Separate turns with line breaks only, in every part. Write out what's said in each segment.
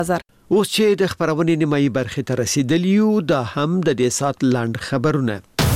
اوس چې د خبرونې نیمایي برخې ته رسیدلی یو دا هم د دې سات لاند خبرونه.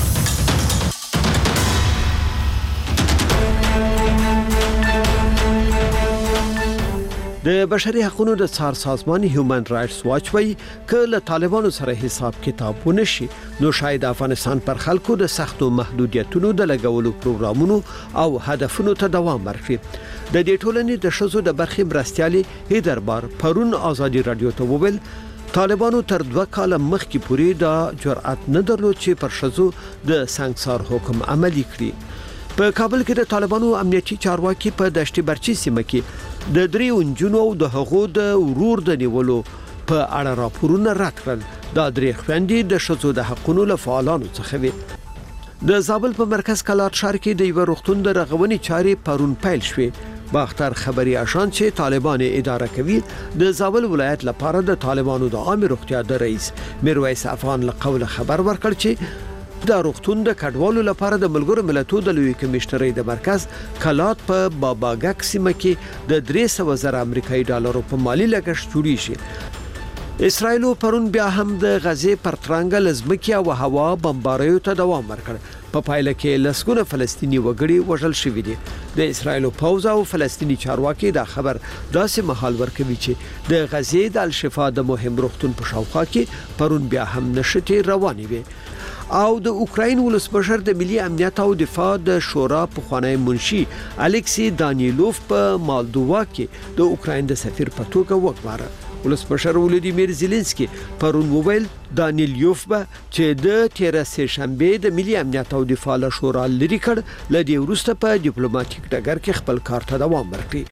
د بشري حقوقو د څار سازمان هیومن رائټس واچ وایي چې له طالبانو سره حساب کتاب ونشي نو شاید افغانستان پر خلکو د سختو محدودیتونو د لګولو پروګرامونو او هدفونو ته دوام ورکړي. د دې ټولنې د شذو د برخې مرستيالي هیدربار پرون ازادي رادیو ته وویل طالبانو تر 2 کال مخکې پورې د جرأت نه درلود چې پر شذو د سنگسار حکم عملي کړي. په کابل کې د طالبانو امنیتي چارواکي په دشت برچی سیمه کې د 3 انجونو او د هغو د ورور د نیولو په اړه راپورونه راکړل. دا 3 خويندې د شذو د حقوقو له فعالانو څخه وي. د زابل په مرکز کلات ښار کې د یو روغتون د رغونې چارې پرون پیل شوې. باختر خبري آشان چې طالبان اداره کوي د زابل ولایت لپاره د طالبانو د عام روغتیا د رئیس میرویس افغان له قوله خبر ورکړ چې د روغتون د کډوالو لپاره د ملګرو ملتونو د لوی کمشنرۍ د مرکز کلات په باباګک سیمه کې د 300,000 امریکایي ډالرو په مالی لګښت جوړی شي. اسرائیل پرون بیا هم د غزې پر ترنګ لزمکیا او هوا بمباریو ته دوام ورکړ. په پایله کې لسګونه فلسطینی وګړي وژل شوي دي. د اسرائیل پوځ او فلسطینی چارواکي دا خبر داسې مهال ورکوي چې د غزې د الشفا د مهم روغتون په شاوخوا کې پرون بیا هم نشټې روانې وي. او د اوکراین ولسمشر د ملي امنیت او دفاع د شورا په خوانی منشي الکسی دانیلوف په مالدووا کې د اوکراین د سفیر په توګه وګماره. ولسمشر ولودیمیر زيلنسکي پرون موبایل دانیلیوف به چې د 13 شنبه د ملي امنیت او دفاع له شورا لري کړ لدی ورسته په ډیپلوماټیک ډګر کې خپل کار ته دوام ورکړي.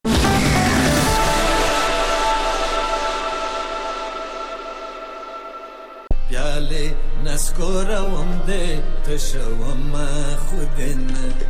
پیاله نسکورم ده تشوم خودن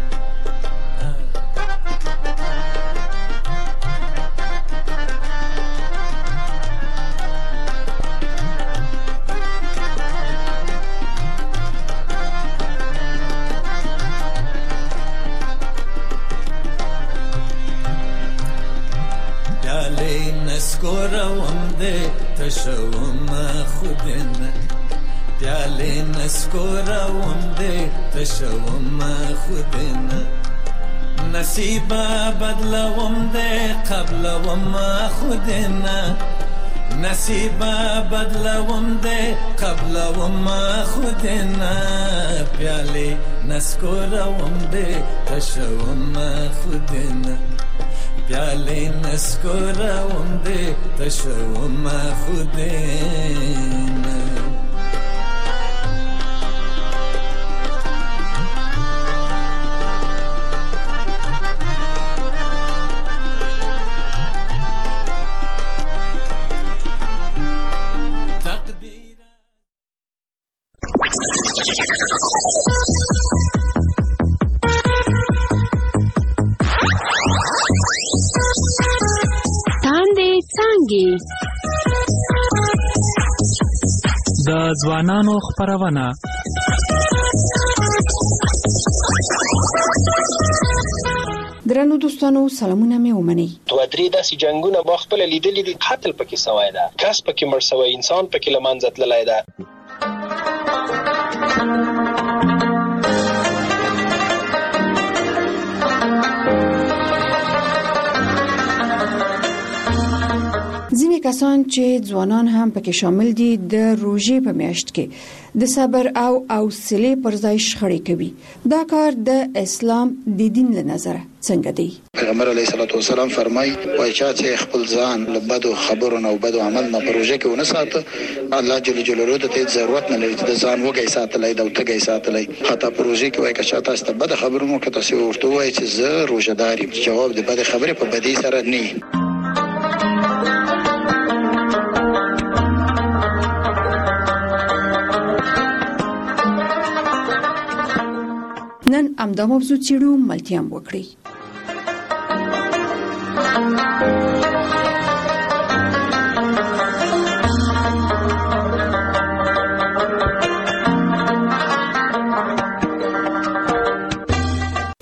پیاله نسکورم ده تشوم خودن پیاله نسکورم ده تشوم خودنا نصیبا بدلوم ده قبلوم خودنا نصیبا بدلوم ده قبلوم خودنا پیاله نسکورم ده تشوم خودنا پیاله نسکورم ده تشوم خودنا
د ځوانانو خبرونه
درنو دوستانو سلامونه مې ومني.
دوه درې داسې جنگونه ما خپل لیدلې دي. قتل پکې سوی ده، کس پکې مړ سوی، انسان پکې له منځه تللی ده.
ځینې کسان چې ځوانان هم پکې شامل دي د روژې په میاشت کې د صبر او حوصله پر ځای شخړې کوي. دا کار د اسلام د دین له نظره څنګه دی؟
پیغمبر علیه الصلاۃ والسلام فرمایي وای چې خپل ځان له بدو خبرونو او بدو عمل نه پروژه کې ونه ساته الله جل جلاله ته ضرورت نه لري چې ځان وګي ساتلای دا وتګي ساتلای. حتی پروژه کې وای چې تاسو ته بد خبرونو کې تاسو ورته وای چې زه روژه‌دار یم. جواب د بد خبرې په بدی سره نه.
نن امدا موضوع چیرو ملتيام وکړي. قدرمن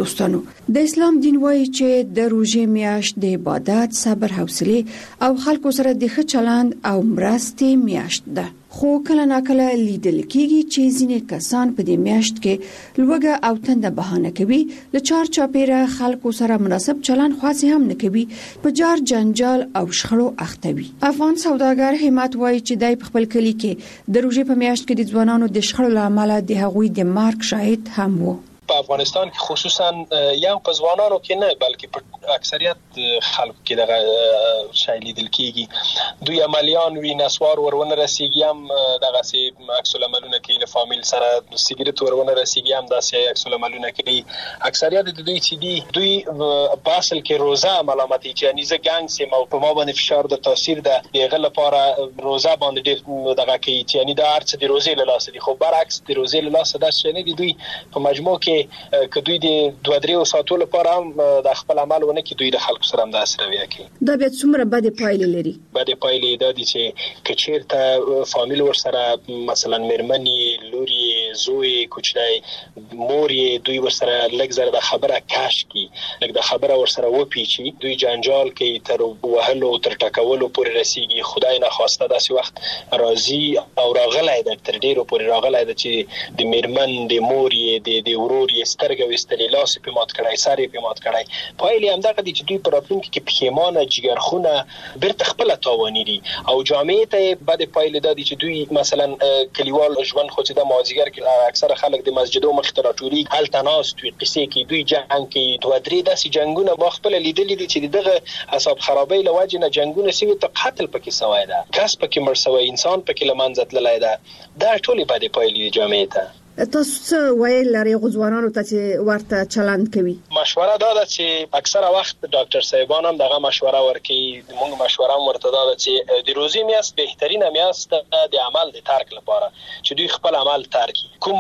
دوستانو د اسلام دین وایي چې د روزې میاشت د عبادت، صبر، حوصله او خلکو سره د ښه چلند او مرستې میاشت ده. خو کله ناکله لیدل کېږي چې ځینې کسان په دې میاشت کې لوږه او تنده بهانه کوي، له چار چاپیره خلکو سره مناسب چلند خاصه هم نه کوي، په جار جنجال او شخړو اخته وي. افغان سوداګر همت وایي چې دای په خپل کلی کې د روزې په میاشت کې د ځوانانو د شخړو لامل د هغوی د مارک شاهد هم وو.
په افغانستان کې خصوصا یو په ځوانانو کې نه بلکې په اکثریت خلکو کې دغه شای لیدل کېږي. دوی عملیان وی نسوار ورونه رسیږي، هم دغه سي عکس العملونه کوي، له فامیل سره سیګریټ ورونه رسیږي، هم داسې عکس العملونه کوي. اکثریت د دوی چې دوی په اصل کې روزه ملامتي چې نيزه ګنګ سي مو په ما باندې فشار د تاثیر د دغه لپاره روزه باندې ډېر دغه کوي چې یعنی د ارڅ د روزې له لاسه دي. خو برعکس د روزې له لاسه دا څه نه دي. دوی په مجموع کې دوی د 2-3 ساعتو لپاره هم د خپل عمل ونه کې دوی د خلکو سره هم د اسروي کوي.
دا بیا څومره بد پایلې لري؟
بد پایلې دا دي چې کچیرته فامیل ور سره مثلا مرمنی، لوري، زوی، کوچنی، مور دوی ور سره لګ زره د خبره کاش کی، لګ د خبره ور سره وپیچي، دوی جنجال کوي تر وهلو تر ټکولو پورې رسیږي. خدای نه خواسته داسې وخت راځي او راغلای د تر ډیرو پورې راغلای د چې د مرمن، د مور، د ورور سترګې وستلې، لاس په مات کړای، ساري په مات کړای. پایلې هم دغه دي چې دوی پر راتلونکي کې پښیمانه، جګرخونه، بیرته خپل تاواني دي. او جامعې ته بعد پایلې دا دي چې دوی مثلا کلیوال ژوند خو چې د مازیګر کې اکثره خلک د مسجدو مخ ته راټولي، هل تناس توي قصې کې دوی جنگ کې 2-3 داسې جنگونه ما خپل لیدلې دي چې دغه حساب خرابې لوجه نه جنگونه سوي ته قتل پکې سوای ده، کس پکې مړ سوی، انسان پکې لمنځه تللی ده. دا ټولې بعد پایلې جامعې ته.
تاسو څه وایي لري غوځوانانو ته چې ورته چلند کوي؟
مشوره دا ده چې اکثره وخت ډاکټر صاحبان هم دغه مشوره ورکوي. موږ مشوره ورته دا ده چې د روزي میاشت بهترینه میاشت د عمل د ترک لپاره چې دوی خپل عمل ترک کوم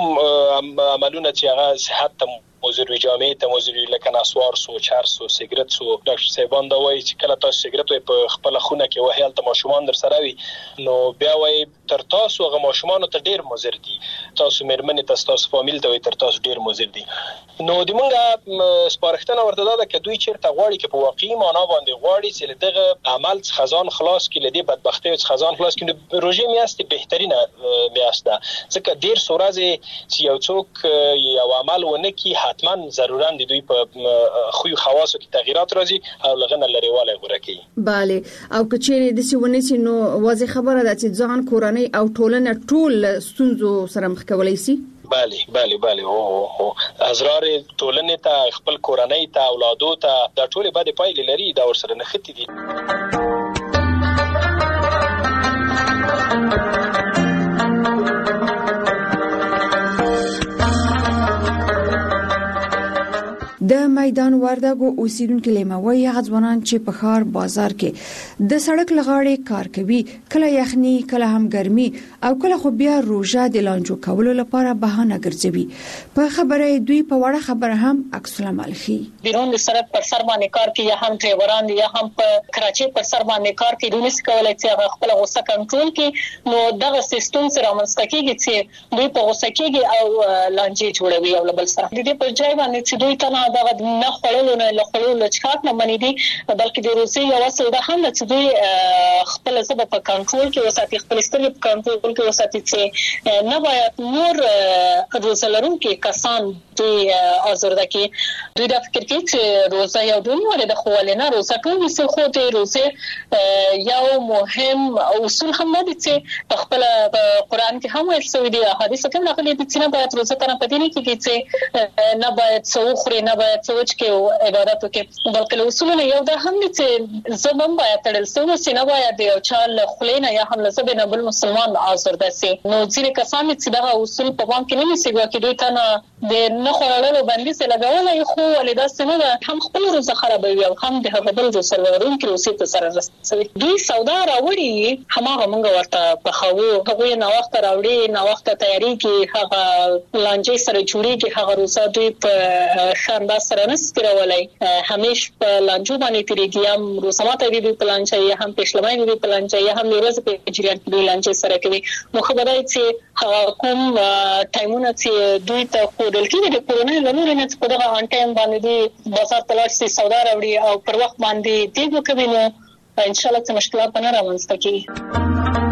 عملونه چې هغه صحت ته موزروی جامعه ته موزروی لکه نسوار سو، چرس سو، سیګریټ سو. ډاکټر صاحبان دا وایي چې کله تاسو سیګریټ په خپل خونه کې وهیل ته ماشومان در سره وي، نو بیا وایي تر تاسو هغه ماشومان ته ډیر مضر دي، تاسو مېرمنې تاسو فامیل ته وي تر تاسو ډیر مضر دي. نو د موږ سپارښتنه ورته دا ده چې دوی چیرته غواړي چې په واقعي معنا باندې غواړي چې دغه عمل خزان خلاص کړي، لدی بدبختی خزان خلاص کړي. روزي میاشت بهترینه میاشت ده ځکه ډیر سورازه چې یو څوک یو عمل ونه کی حتما ضرورا د دوی په خو خواصو کې تغیرات راځي او لغنه لريواله غوړه کوي.
bale او کچېره د سیونې چې نو واضح خبره ده چې ځان کورنۍ او ټولنه ټول ستونزو سره مخ کولای شي.
بله او ازرار ټولنې ته، خپل کورنۍ ته، اولادو ته دا ټول باندې پایلې لري. دا ورسره نختی دي.
د میدان وردګو اوسیدونکو لیموي غځوانان چې په ښار بازار کې د سړک لغاړې کار کوي، کله یخني، کله هم ګرمي او کله خو بیا روزه د لانجو کولو لپاره بهانه ګرځوي. په خبره دوی په وړه خبره هم عکس العمل خي.
بیرون د سړک پر سر باندې کار کوي، یا هم ډرایوران دي، یا هم په کراچۍ پر سر باندې کار کوي. دوی نس کولای چې خپل غوسه کنټرول کړي. نو دغه سیستم سره منځته کېږي چې دوی په غوسه کېږي او لانجې جوړوي او بل سره. د دې په ځای باندې چې دوی ته دا نه خړلو نه لخړلو چاک نه باندې دي، بلکې د روسي یو اصل ده هم چې دوی خپل ځب په کنټرول کې وساتي، خپل سترګې په کنټرول کې وساتي چې نه باید نور روزلرونکو کسان دوی آزرده کې. دوی دا فکر کوي چې روزه یو ډول د خوالنه روزه ټول څه خو د روزه یو مهم اصول هم دي چې خپل قرآن کې هم ویل شوی دی، حدیث کې هم راغلي دي چې نه باید روزه تر په دې کې چې نه باید څوخري، نه باید سوچ کې عبادت وکړي، بلکې اصولونه یو ده هم دي چې زبم باید تړل سوی نه باید یو چال خلینا یا هم لزبه نه بل مسلمان آزرده سي. نو ځینې کسان چې دا اصول په پام کې نه نیسي، چې دوی ته د نه خورلو باندې څه لګولای خو ولدا سمه هم خپل روزه خرابوي او هم د هغه بل رسولورون کې اوسې ته سره رسوي. دوی سودا راوړي، هماغه موږ ورته په خو هغه نه وخت راوړي، نه وخت تیاری کې هغه لانجې سره جوړیږي، هغه روزه دوی په شاندار سره ورنس کړولای همیش په لانجو باندې تیریږي هم روسماته وی پلان چې هم پښلمای وی پلان چې هم ورځ په جریان کې لانجه سره کوي نو خبره چې کوم ټایمونه چې دوی ته خودل کې د کورونې لمر نه په دغه ان ټایم باندې بازار تلاش سي سودا راوړي او پر وخت باندې دیګو کوي نو ان شاء الله چې مشکلات نه راوځي کی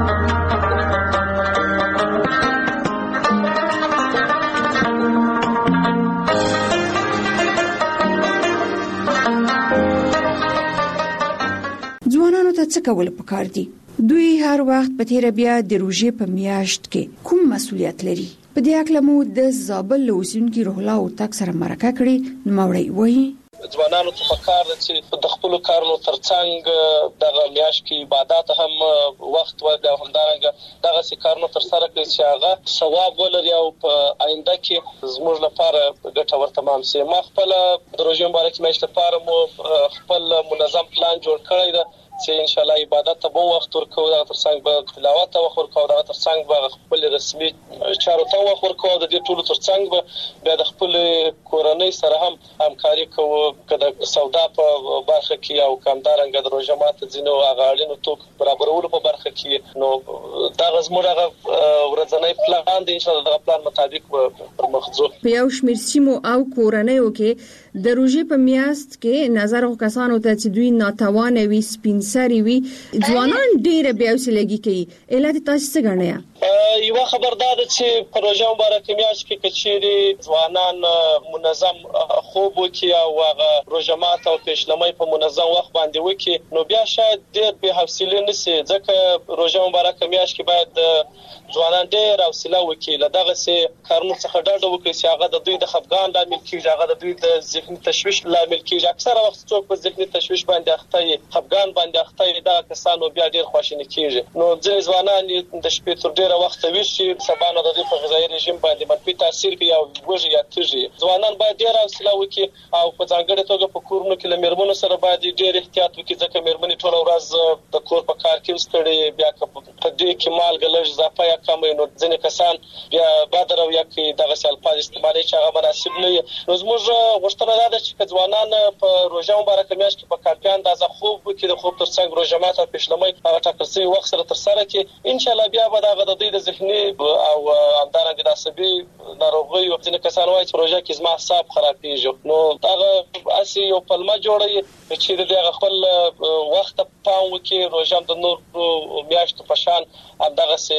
ځوانانو ته څه کول پکار دي دوی هر وخت په تیر بیا د روژې په میاشت کې کوم مسؤلیت لري په دې اړه مو د زابل اوسیدونکو روح الله او تک سره مرکه کړې نوموړی وایي
ځوانانو ته پکار دي چې د خپل کارونو ترڅنګ د میاشت کې عبادت هم وخت ورکړي او همدارنګه دغه سکارونو تر سره کړي چې هغه ثواب ولري او په آینده کې زموږ لپاره ګټور تمام شي ما خپل د روژې مبارکې میاشت لپاره مو خپل منظم پلان جوړ کړی دی چې ان شاء الله عبادت ته به وخت ورکو دا ترڅنګ به تلاوت ته وخت ورکو دا ترڅنګ به خپل رسمي چارو ته وخت ورکو د دې ټولو ترڅنګ به بیا د خپل کورنۍ سره هم همکاري کوو کله سودا په برخه کې او کمدارنګ د روژه ماته ځینو غاړینو توک برابرولو په برخه کې نو دا زموږ ورځنی پلان دی ان شاء الله د پلان مطابق پر مخ ځو
په یو شمېر سیمو او کورنۍ کې د روژې په میاشت کې نظر او کسانو ته چې دوی ناتوانه وي سپینسري وي ځوانان ډېر بیا وسلګي کوي علت تاسو څه غواړئ
یو خبردار چې په روژه مبارکه میاشت کې کچېری ځوانان منظم خوب وکي او هغه روژه ماته او پښلمۍ په منظم وخت باندې وکي نو بیا شاید ډېر به حوصله نشي ځکه روژه مبارکه میاشت کې باید ځوانان ډېر حوصله وکي لدغه سي کارونو څخه ډډه وکړي چې هغه د دوی د خفګان لامل کیږي هغه د دوی د ذهني تشویش لامل کیږي اکثره وخت څوک په ذهني تشویش باندې اخته خفګان باندې اخته دا کسانو بیا ډېر خواشینی کیږي نو ځینې ځوانان د شپې تر ډېره وخت ویشي سبا نه د دې په غذایي رژیم باندې منفي تاثیر کوي او وږي یا تږي ځوانان باید ډېر حوصله وکړي او په ځانګړي توګه په کورونو کې له میرمنو سره باید ډېر احتیاط وکړي ځکه میرمنې ټول ورځ د کور په کار کې وستړي بیا په دې کې مالګه لږ اضافه یا کم نو ځینې کسان بیا بادر او یا کې دغه الفاظ استعمالي چې هغه مناسب نه وي نو زموږ غوښتنه ده چې ځوانان په روژه مبارکه میاشت کې په کافي اندازه خوب وکړي د خوب ترڅنګ روژه ماته او پښلمۍ هغه ټاکل شوی وخت سره تر سره کړي ان شاء الله بیا به دغه د دوی د ذهني او همدارنګه د عصبي ناروغیو ځینې کسان وایي چې روژه کې زما اعصاب خرابېږي نو دغه اسی یو پلمه جوړوي چې دغه خپل وخت پام وکړي روژه د نور میاشتو په شان همدغه سي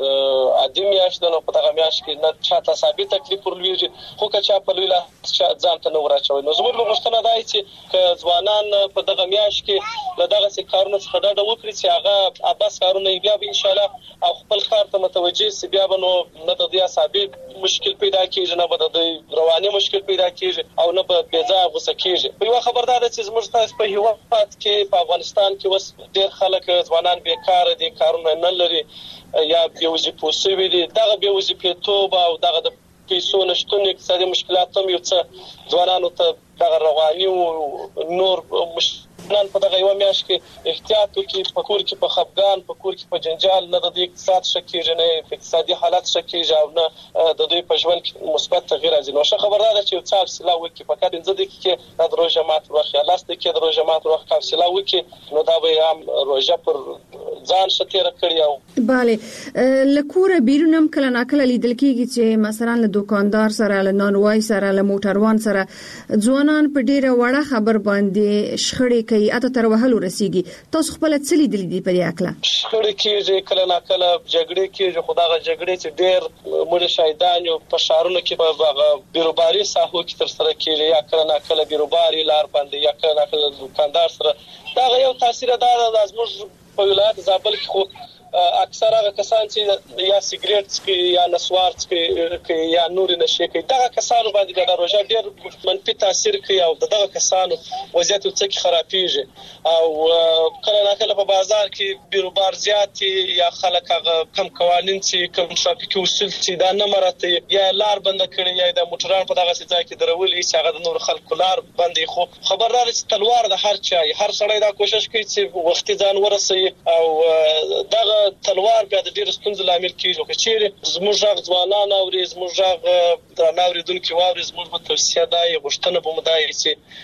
عادي میاشت نو په دغه میاشت کې نه چاته ثابت تکلیف ورلويږي خو که چا په لوی ځان ته نو راچوي نو زموږ غوښتنه ده چې ځوانان په دغه میاشت کې له دغه سي کارونو څخه ډډه وکړي چې هغه اباس کارونه بیا به ان شاء الله او خپل کار ته متوجه سي بیا به نو نه د دې اصابي مشکل پیدا کیږي نه به د رواني مشکل پیدا کیږي او نه به بېځا غوسه کیږي یو خبردار ده چې زموږ تاسو په هیواد کې په افغانستان کې وس ډېر خلک ځوانان بیکار دي کارونه نه لري یا بېوظیفه شوي دي دغه بېوظیفه توب او دغه د پیسو نشټون اقتصادي مشکلات هم یو څه ځوانانو ته دغه رواني او نور نن په دغه یو میاشت کې احتیاط وکړي په کور کې په خفګان په کور کې په جنجال نه د اقتصاد شکیږي نه اقتصادي حالت شکیږي او نه د دوی په ژوند کې مثبت تغییر راځي نو ښه خبردار ده چې څه حوصله وکړي فقط انځ د کې د روژه مات وخت لاس د کې د روژه مات وخت حوصله وکړي نو دا به هم روژه پر ځان شتیر کړی او
bale لکوره بیرونم کله ناکله لیدل کیږي چې مثلا له دکاندار سره له نانوای سره له موټروان سره ځوانان په ډیره وړه خبر باندې شخړې کوي اته تر وهلو رسیږي تاسو خپل څه لیدل دي په دې اړه
شخړې کېږي کله ناکله جګړې کېږي خدای جګړې چې ډېر مړ شهیدان یو په شهرونو کې په بیروباري ساحو کې تر سره کېږي یا کله ناکله بیروباري لار باندې یا کله ناکله دکاندار سره دا یو تاثیر ده د زموږ په ولایت زابل کې خو اکثر هغه کسان چې یا سیګریټ څکي یا نسوار څکي یا نور نشي کوي دا کسانو باندې د روژه ډېر منفي تاثیر کوي او دغه کسانو وضعیت څخه خرابېږي او کله ناکله په بازار کې بیروبار زیات یا خلک هغه کم قوانين چې کم ټرافیکي اصول چې دا نه مراته یا لار بند کړي یا د موټران په دغه ځای کې درول هیڅ هغه د نور خلکو لار بندي خو خبردار چې تلوار د هر چا هر سړی دا کوشش کوي چې وختي ځان ورسي او دغه تلوار بیا د ډیر ستونزې لامل کیږي چې چیرې زموږ ځوانان او زموږ درناوریدونکو واوري زموږ توصیه دی غوښتنه به مدای چې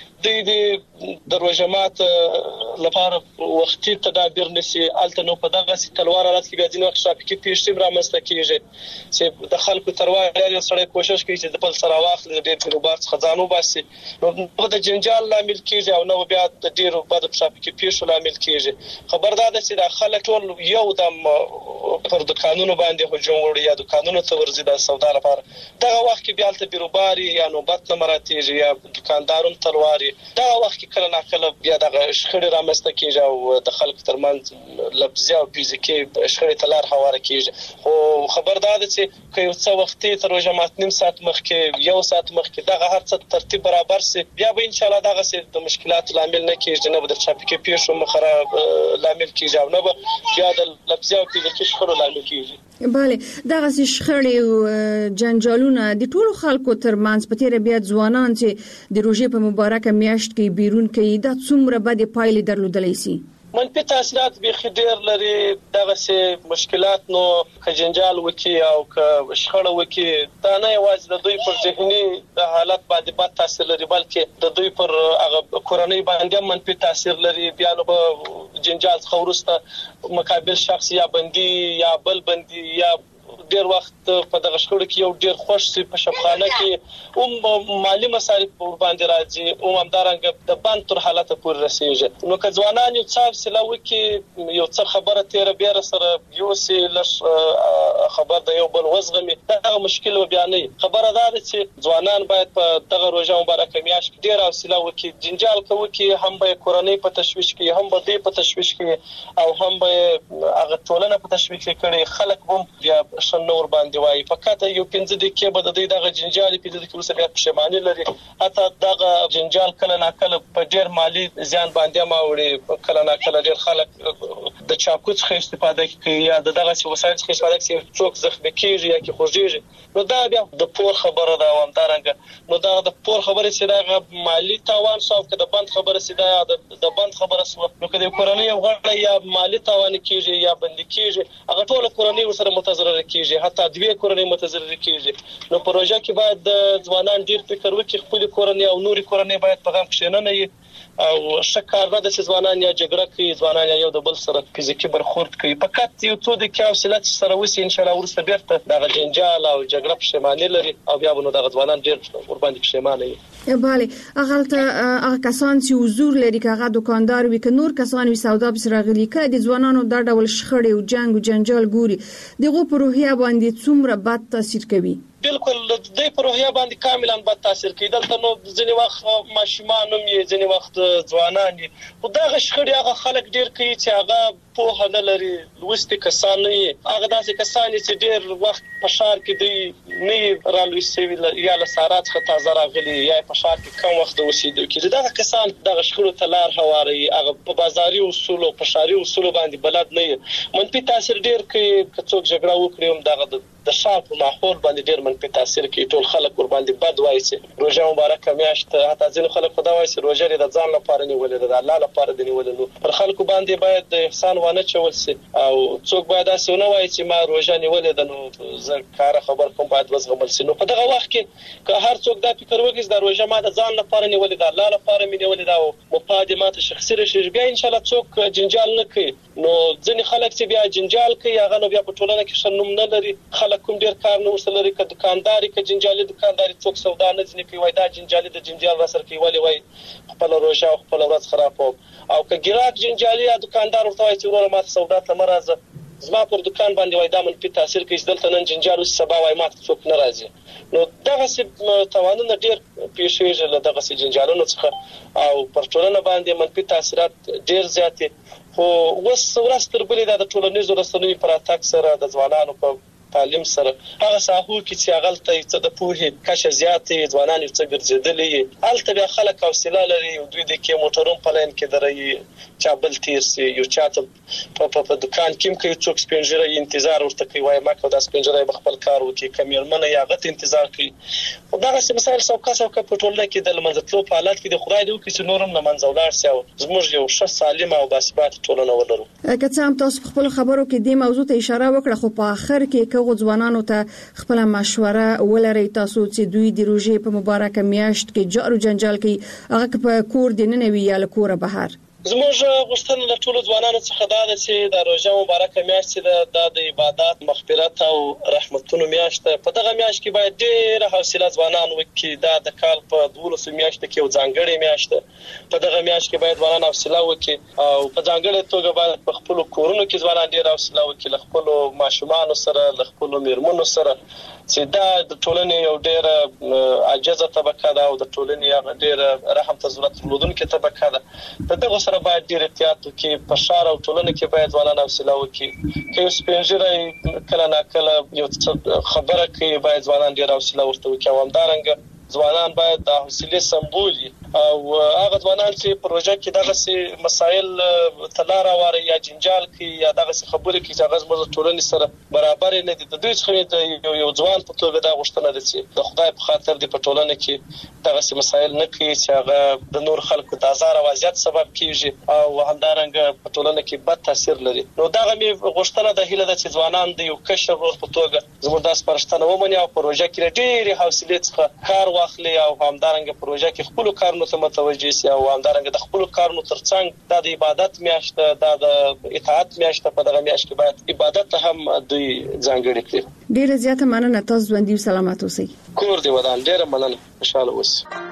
د روزمات لپاره وختي تدابیر نشي الته نو په دغه تلوار حالت کې بیا ځینې وخت ټرافیکي پیښې رامنځته کیږي چې د خلکو تروار لري سره کوشش کوي چې د بل سره واخلي د ډیر پیروبار څخه ځانو باسي نو د جنجال لامل کیږي او نو بیا د ډیرو بد ټرافیکي پیښو لامل کیږي خبردار ده چې د خلک ټول یو دم پر د قانونو باندې هجوم وړي یا د قانونو ته ورزي د سودا لپاره دغه وخت کې بیا الته پیروبار یا نوبت مراتیږي یا دکاندارون تلواري دا وخت کې کله ناکله بیا د شخړې رامنځته کیږي او د خلکو ترمنځ لفظي او فزیکي شخړې تلار هواره کیږي خو خبردار ده چې که یو څه وختي تر روزه مات نیم ساعت مخکې یو ساعت مخکې دغه هر څه ترتیب برابر سي بیا به ان شاء الله دغه سي د مشکلات لامل نه کیږي نه به د ټرافیکي پیښو مخره لامل کیږي او نه به بیا د لفظي او فزیکي شخړو لامل کیږي
بله دغه شخړې او جنجالونه د ټولو خلکو ترمنځ په تیر بیا ځوانان چې د روزې په مبارکه میاشت کې بیرون کوي دا څومره بد پایلې درلودلی شي
منفي تاثیرات به خډیر لري دغه سه مشکلات نو که جنجال وکي او که شخړه وکي دا نه یوازې د دوی پر ذهني د حالت باندې بد تاثیر لري بلکې د دوی پر هغه کورنۍ باندې منفي تاثیر لري بیا نو جنجال خورسته مقابل شخص یا بندي یا بل بندي یا ډیر وخت په دغه شخړو کې یو ډیر خوش سي په شپخانه کې مالی مصارف باندې راځي او همدارنګه د بند تر حالت پورې رسیږي نو که ځوانان یو څه سلاوي کې یو څه خبره تیر بیر سره یو سي لش خبر د یو بل وزغمي دا مشکل و بیانې خبره ده چې ځوانان باید په دغه روزه مبارکه میاشت کې ډیر سلاوي کې جنجال کوي کې هم به کورنۍ په تشويش کې هم به دې په تشويش کې او هم به هغه ټولنه په تشويش کې کړي خلک هم بیا نور باندې وای فقط یو 15 دقیقې به د دغه جنجال په دې کې وسره پښیماني لري حتی دغه جنجال کله ناکله په ډیر مالی زیان باندې ماوړي کله ناکله ډیر خلک د چاقو څخه استفاده کوي یا دغه وسایل څخه استفاده کوي څوک زخمی کیږي یا کې خوږیږي نو دا بیا د پور خبره ده او همدارنګه نو دا د پور خبره چې دا مالی تاوان سو که د بند خبره چې دا د بند خبره سو نو کله کورنۍ یو غړ یا مالی تاوان کیږي یا بند کیږي هغه ټول کورنۍ سره متضرر کیږي حتی دوی کورنۍ متضرر کیږي نو پروژه کې باید د ځوانان ډیر فکر وکړي خپل کورنۍ او نوري کورنۍ باید په غم کې نه نه او شکار نه د ځوانان یا جګړه کوي ځوانان یو د بل سره فزیکی برخورد کوي فقط یو څو د کاوسلات سره وسی ان شاء الله ورسته بیرته د جنجال او جګړه پښیماني لري او بیا به نو د ځوانان ډیر ور باندې پښیمانه وي
bale هغه کسان چې حضور لري هغه دکاندار وي که نور کسان وي سودا بس راغلي کړي د ځوانانو د ډول شخړې او جنگ او جنجال ګوري دغه په روحیه باندې څومره بد تاثیر کوي
بالکل د پروژه باندې کاملا بد تاثیر کوي دلته نو ځینې وخت ماشومان هم یې ځینې وخت ځوانان خو دا شخړې هغه خلک ډیر کوي چې هغه په نه لري لوستي کسان نه هغه داسې کسان چې ډیر وخت په شهر کې دی نه رالوي سوي یا له سارات څخه تازه راغلي یا په شهر کې کم وخت اوسېدو کې دا کسان د شخړو تلار هواري هغه په بازاري اصول او په شهري اصول باندې بلد نه منفي تاثیر ډیر کوي که څوک جګړه وکړي هم دغه د شاپ ماحول باندې ډیر منفي تاثیر کوي ټول خلک ور باندې بد وایي چې روزه مبارکه میاشت حتی ځینې خلک خدای وایي چې روزه د ځان لپاره نیولې ده الله لپاره دی نیولې نو پر خلکو باندې باید د احسان ونه چول سي او څوک باید اسونه وایي چې ما روزه نیولې ده نو زه کار خبر کوم باید وزغمل سي نو په دغه وخت کې که هر څوک دا فکر وکړي چې روزه ما د ځان لپاره نیولې ده الله لپاره مې نیولې ده او مفادمات شخصي رشي بیا ان شاء الله څوک جنجال نه کوي نو ځینې خلک چې بیا جنجال کوي هغه نو بیا په ټولنه کې شنوم نه لري خلک کوم ډیر کار نه وسلري که دکانداري که جنجالي دکانداري څوک سودا نه ځنی کوي وای دا جنجالي د جنجال راسر کوي وای خپل روزه خپل ورځ خراب او که ګراک جنجالي یا دکاندار ورته وای چې ورور ما سودا ته مرزه زما پر دکان باندې وای دا منفي تاثیر کوي دلته نن جنجال سبا وای ما څوک ناراضي نو دغه څه توانونه ډیر پیښیږي له دغه څه جنجالونو څخه او پر ټولنه باندې منفي تاثیرات ډیر زیات خو وس ورستر بلې د ټولنیزو رسنیو پر اتاک سره د ځوانانو په تعلیم سره هغه ساحو کې چې هغه ته د پوهې کچه زیاتې ځوانان یو څه ګرځېدلې الته بیا خلک حوصله لري او دوی د کې موټرون په لین کې درې چا بل تیر سي یو چاته په دکان کې کوي څوک سپینجره انتظار ورته کوي وای ما کو د سپینجره خپل کار وکي کمیرمنه یا غت انتظار کوي او دا څه مسایل څوک په ټولنه کې د لمنځتلو په حالت کې د خدای د وکړي چې نورم نه منځولار سي او زموږ یو ښه سالمه او باثبات ټولنه ولرو.
که څه هم تاسو خپل خبرو کې د موضوع ته اشاره وکړه خو په اخر کې کوغو ځوانانو ته خپل مشوره ولري تاسو چې دوی د روزې په مبارکه میاشت کې جارو جنجال کې هغه په کور دینه وی یا لکوره بهر
زموږ غوښتنه له ټولو ځوانانو څخه دا ده چې د روزه مبارکه میاشت د عبادت مغفرت او رحمتونو میاشت په دغه میاشت کې باید ډېر حوصله ځوانان وکړي دا د کال په 12 میاشت کې یو ځانګړی میاشت په دغه میاشت کې باید ځوانان حوصله وکړي او په ځانګړي توګه باید په خپل کورونو کې ځوانان ډېر حوصله وکړي له خپل ماشومان سره له خپل میرمنو سره چې دا د ټولنې یو ډېر عاجزه طبقه ده او د ټولنې هغه ډېر رحم ته ضرورت لرونکې طبقه ده دغه سره باید ډېر احتیاط وکړي په ښار او ټولنه کې باید ځوانان حوصله وکړي که یو سپینجره کله ناکله یو خبره کوي باید ځوانان ډېر حوصله ورته وکړي او همدارنګه ځوانان باید د حوصله سمبول او هغه ځوانان چې پروژه کې دغه مسایل تلاره واره یا جنجال کې یا دغه خبرې کې چې هغه زموږ ټولنې سره برابر نه دي د دوی څخه یو ځوان په توګه دا غوښتنه ده چې د خدای په خاطر د پټولنه کې دغه مسایل نه کوي چې هغه د نور خلکو د آزار او اذیت سبب کیږي او همدارنګه پټولنه کې بد تاثیر لري نو دغه می غوښتنه د هیله د چې ځوانان د یو کشر په توګه زموږ د سپارښتنه ومني او پروژه کې ډېر حوصله څخه کار واخلي او همدارنګه پروژه کې خپل کارونه ته متوجه شي او همدارنګه د خپل کارونو ترڅنګ د عبادت میاشت د اطاعت میاشت په دغه میاشت کې باید عبادت هم دوی ځانګړي کړي.
ډیره زیاته مننه تاسو ژوندۍ او سلامات اوسئ.
کور دی ودان ډیره مننه خوشاله اوسئ.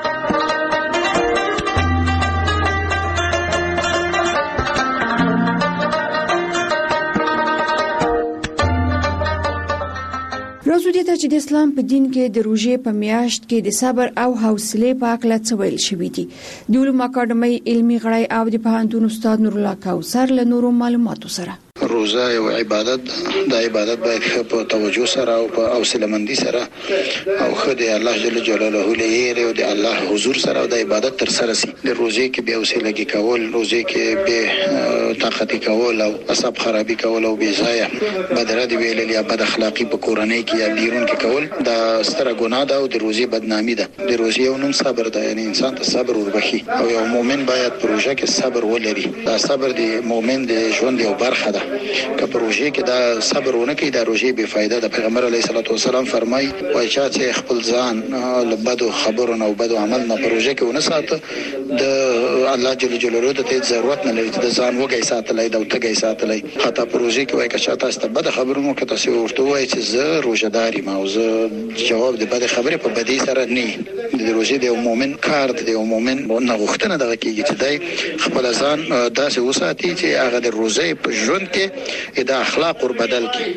راځو دې ته چې د اسلام په دین کې د روزې په میاشت کې د صبر او حوصله په اړه څه ویل شوی دي. د علوم اکاډمي علمي غړی او د پوهنتون استاد نور الله کوثر له نورو معلوماتو سره
روزه او عبادت د عبادت باید په توجه سره او په حوصله‌مندي سره او خدای الله جل جلاله له او د الله حضور سره د عبادت تر سره سي. د روزه کې به حوصله‌ګي کول، روزه کې به طاقت کول او اصحاب خرابي کول او بے ځای بدرد ویل یا بد اخلاقی په کورنۍ کې یا بیرون کې کول دا ستره ګناه ده او د روزه بدنامي ده. د روزه یو نوم صبر ده، یعنی انسان ته صبر وربخي او یو مؤمن باید پروژه کې صبر ولري. دا صبر د مؤمن د ژوند یو برخه ده. که پروژه کې دا صبر ونه کوي دا روزه بے فایده ده. پیغمبر علیه الصلاه والسلام فرمایي وای چې خپل ځان له بدو خبرونو او بدو عمل نه پروژه کې ونه ساته د الله جل جلاله ته ضرورت نه لري د ځان وګي ساتلای د وتګي ساتلای. حتی پروژه کې وای که تاسو ته بد خبرونو کې تاسو ورته وای چې زه روزداري ما او زه جواب د بد خبره په بدی سره نه د روزه د مؤمن کار د مؤمن نه غوښتنه دغه کیږي چې دای خپل ځان داسې وساتي چې هغه د روزه په ژوند کې دا اخلاق ور بدل کی.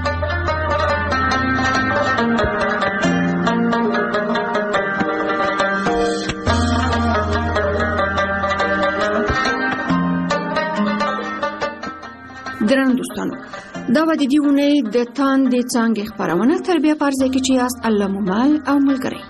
درنو دوستانو دا و د دیونه د تان د څنګه خبرونه تربیه پرځه کې چې است الله ممال او ملګری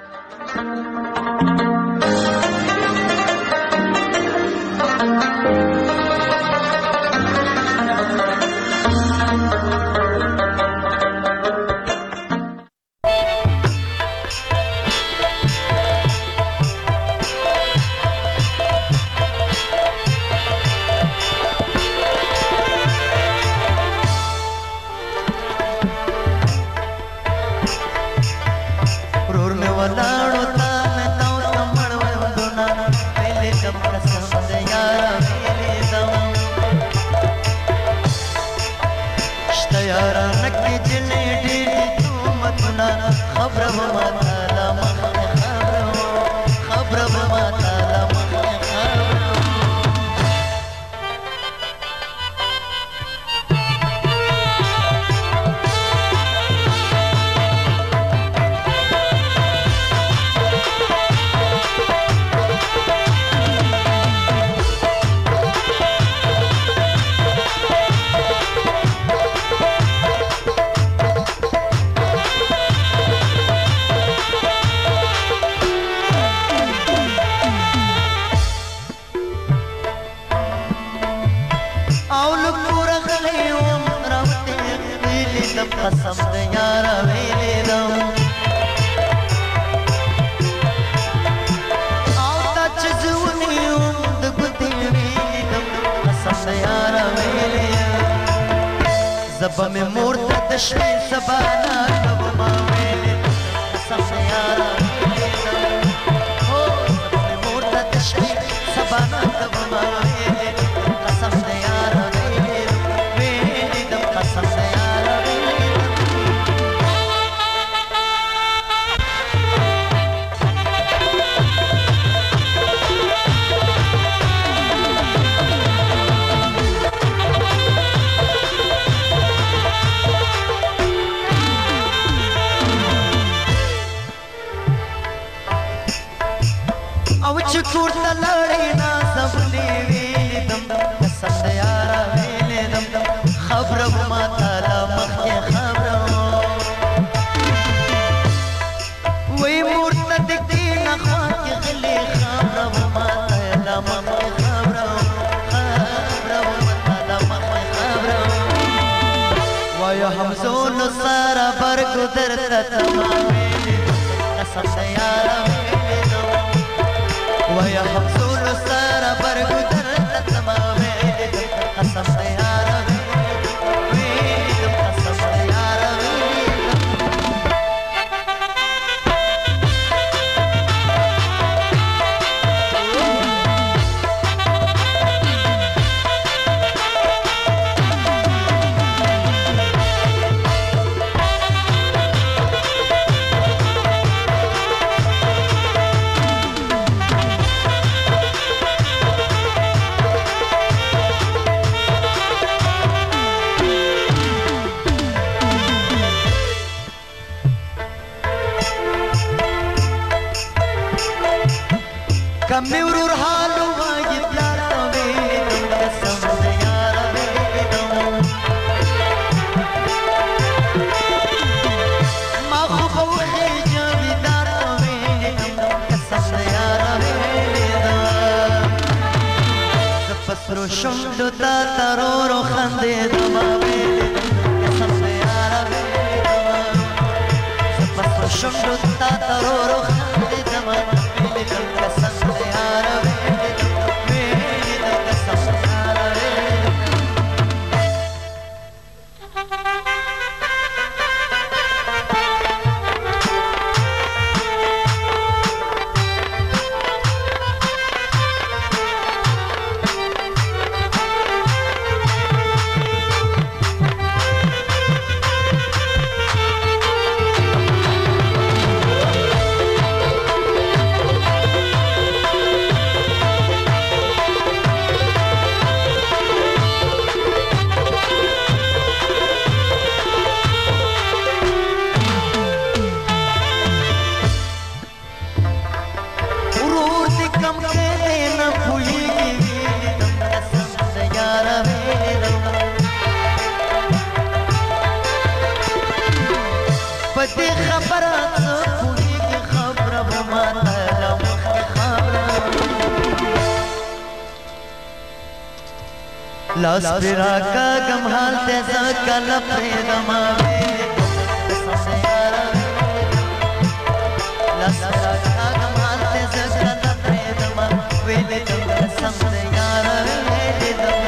قسم د یار ویلې دم او تا چې زونیوم د ګوتې ویلې دم قسم د یار ویلې زبا مې مور ته د شپې سبا نه کومه ویلې قسم د یار ویلې دم او زبا مې مور ته د شپې سبا نه کومه ویلې قسم د یار ویلې دم قسم د یار کور ته لړې نازولې ویلې دم قسم د یاره ویلې دم خبره به ما تعالی مخکې خبره وایي مور ته د کښېنه خوا کې غلې خبره به ما تعالی مخکې خبره به ما تعالی مخکې خبره وایه همزولو سره برګو درته تما ویلې قسم د یاره ويا حمزول سارة برقو درت تما ويلي دم قسم ديارة ويلي دم قسم ديارة کمی ورور حالو واجی پلاتا ویلی دم قسم دیارا ویلی دم ما خوب خیجا بیدارتا ویلی دم قسم دیارا ویلی دم سپسرو شمدو تا ترورو خندی دم ویلی دم قسم دیارا ویلی دم سپسرو شمدو تا ترورو خندی دم ویلی دم قسم لاس پیرا کا گم حال تیزا کل پریدما قسم دیارا لاس پیرا کا گم حال تیزا کل پریدما ویلی دم قسم دیارا ویلی دم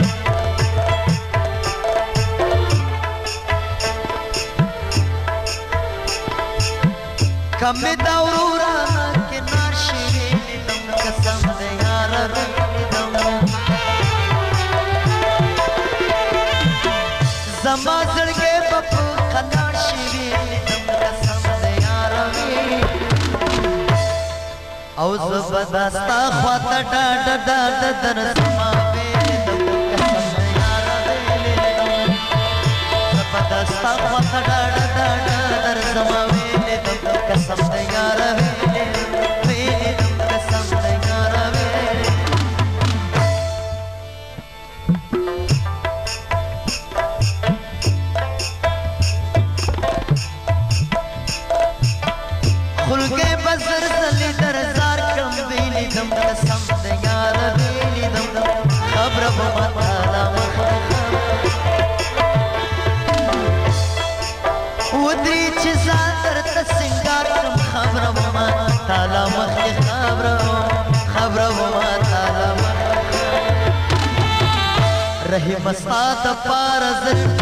کمی دورورا کنار شیلی دم قسم دیارا ویلی دم زما زړګې په خلاړ شي دم قسم دیارا ویلی او زبردستا خواته ډاډ ډاډ در زما ویلی دم قسم دیارا ویلی دم زبردستا خواته ډاډ ډاډ در زما ویلی دم قسم دیارا ویلی دم قسم دیارا ویلی خلقه بزر زلی در زار کم ویلی دم قسم دیارا ویلی دم رحیم سات پار زر